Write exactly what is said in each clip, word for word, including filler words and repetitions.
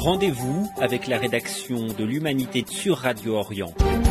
Rendez-vous avec la rédaction de l'Humanité sur Radio Orient.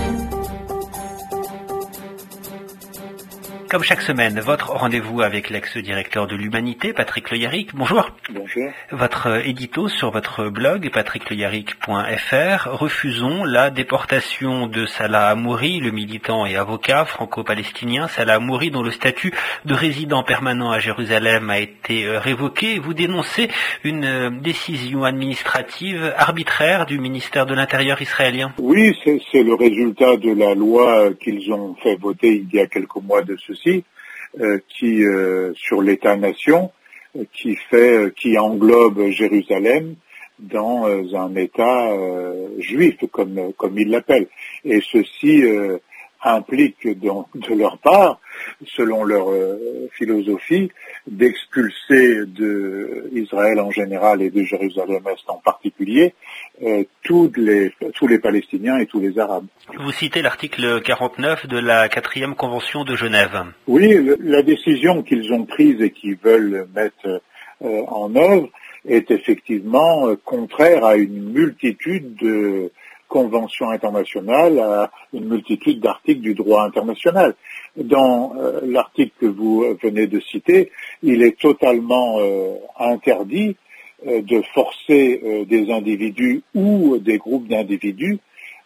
Comme chaque semaine, votre rendez-vous avec l'ex-directeur de l'Humanité, Patrick Le Yarrick. Bonjour. Bonjour. Votre édito sur votre blog, patrick le yarrick point f r. Refusons la déportation de Salah Hamouri, le militant et avocat franco-palestinien. Salah Hamouri, dont le statut de résident permanent à Jérusalem a été révoqué. Vous dénoncez une décision administrative arbitraire du ministère de l'Intérieur israélien. Oui, c'est, c'est le résultat de la loi qu'ils ont fait voter il y a quelques mois de ceci, euh, qui euh, sur l'État-nation, euh, qui fait, euh, qui englobe Jérusalem dans euh, un État euh, juif, comme comme ils l'appellent. Et ceci euh, implique donc, de leur part, selon leur euh, philosophie, d'expulser de Israël en général et de Jérusalem-Est en particulier euh, tous les tous les Palestiniens et tous les Arabes. Vous citez l'article quarante-neuf de la quatrième convention de Genève. Oui, le, la décision qu'ils ont prise et qu'ils veulent mettre euh, en œuvre est effectivement euh, contraire à une multitude de conventions internationales, à une multitude d'articles du droit international. Dans euh, l'article que vous venez de citer, il est totalement euh, interdit euh, de forcer euh, des individus ou des groupes d'individus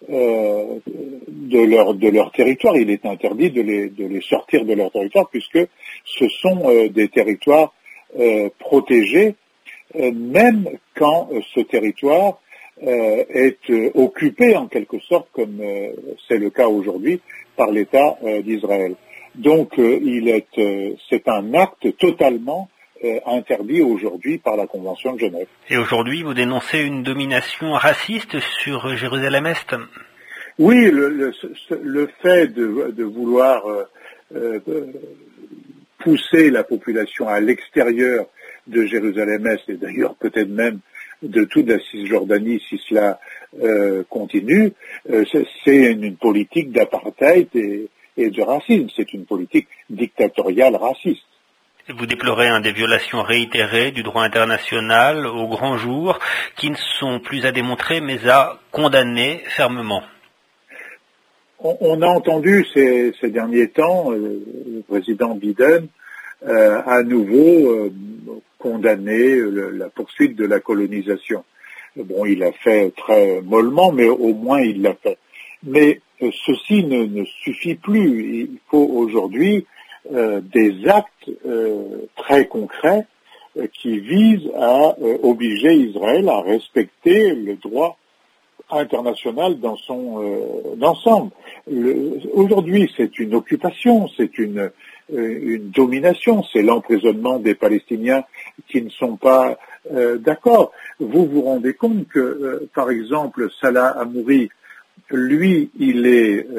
euh, de leur de leur territoire. Il est interdit de les de les sortir de leur territoire puisque ce sont euh, des territoires euh, protégés, euh, même quand euh, ce territoire Euh, est euh, occupé en quelque sorte, comme euh, c'est le cas aujourd'hui, par l'État euh, d'Israël. Donc, euh, il est, euh, c'est un acte totalement euh, interdit aujourd'hui par la Convention de Genève. Et aujourd'hui, vous dénoncez une domination raciste sur Jérusalem-Est. Oui, le, le, le fait de, de vouloir euh, euh, pousser la population à l'extérieur de Jérusalem-Est, et d'ailleurs peut-être même de toute la Cisjordanie si cela euh, continue, euh, c'est, c'est une politique d'apartheid et, et de racisme. C'est une politique dictatoriale raciste. Vous déplorez hein, des violations réitérées du droit international au grand jour qui ne sont plus à démontrer mais à condamner fermement. On, on a entendu ces, ces derniers temps euh, le président Biden euh, à nouveau euh, condamner le, la poursuite de la colonisation. Bon, il l'a fait très mollement, mais au moins il l'a fait. Mais euh, ceci ne, ne suffit plus. Il faut aujourd'hui euh, des actes euh, très concrets euh, qui visent à euh, obliger Israël à respecter le droit international dans son euh, ensemble. Le, aujourd'hui, c'est une occupation, c'est une une domination, c'est l'emprisonnement des Palestiniens qui ne sont pas euh, d'accord. Vous vous rendez compte que, euh, par exemple, Salah Hamouri, lui, il est euh,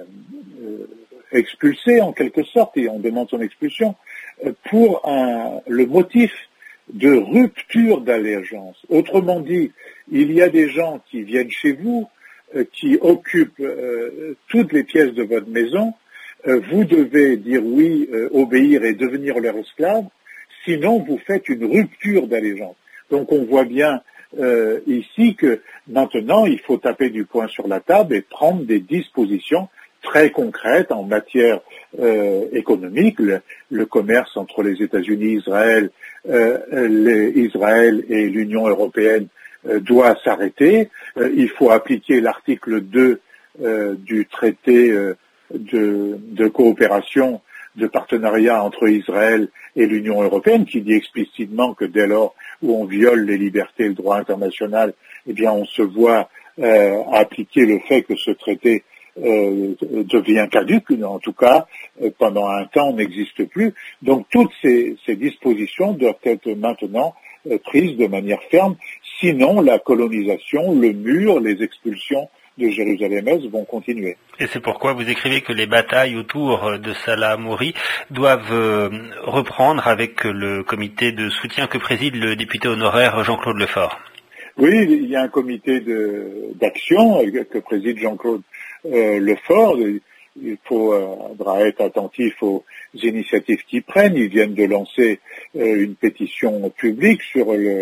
euh, expulsé en quelque sorte, et on demande son expulsion, euh, pour un, le motif de rupture d'allégeance. Autrement dit, il y a des gens qui viennent chez vous, euh, qui occupent euh, toutes les pièces de votre maison. Vous devez dire oui, euh, obéir et devenir leur esclave, sinon vous faites une rupture d'allégeance. Donc on voit bien euh, ici que maintenant il faut taper du poing sur la table et prendre des dispositions très concrètes en matière euh, économique. Le, le commerce entre les États-Unis, Israël, euh, les, Israël et l'Union européenne euh, doit s'arrêter. Euh, il faut appliquer l'article deux euh, du traité euh, De, de coopération, de partenariat entre Israël et l'Union européenne, qui dit explicitement que dès lors où on viole les libertés et le droit international, eh bien on se voit euh, appliquer le fait que ce traité euh, devient caduc, en tout cas euh, pendant un temps n'existe plus. Donc toutes ces, ces dispositions doivent être maintenant euh, prises de manière ferme, sinon la colonisation, le mur, les expulsions de Jérusalem-Est vont continuer. Et c'est pourquoi vous écrivez que les batailles autour de Salah Hamouri doivent reprendre avec le comité de soutien que préside le député honoraire Jean-Claude Lefort. Oui, il y a un comité de, d'action que préside Jean-Claude euh, Lefort. Il faudra être attentif aux initiatives qu'ils prennent. Ils viennent de lancer euh, une pétition publique sur le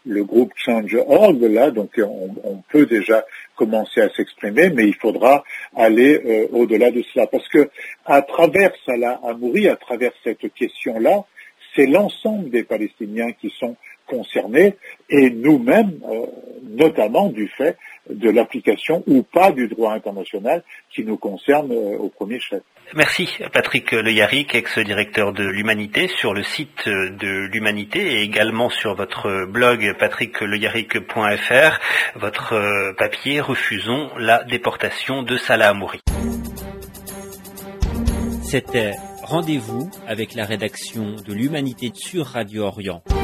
le groupe change point org, là, donc on, on peut déjà commencer à s'exprimer, mais il faudra aller euh, au-delà de cela. Parce que à travers Salah Hamouri, à travers cette question-là, c'est l'ensemble des Palestiniens qui sont concernés, et nous-mêmes, euh, notamment du fait de l'application ou pas du droit international qui nous concerne euh, au premier chef. Merci Patrick Le Yarrick, ex-directeur de l'Humanité, sur le site de l'Humanité et également sur votre blog patrick le yarrick point f r, votre papier « Refusons la déportation de Salah Hamouri ». C'était Rendez-vous avec la rédaction de l'Humanité sur Radio Orient.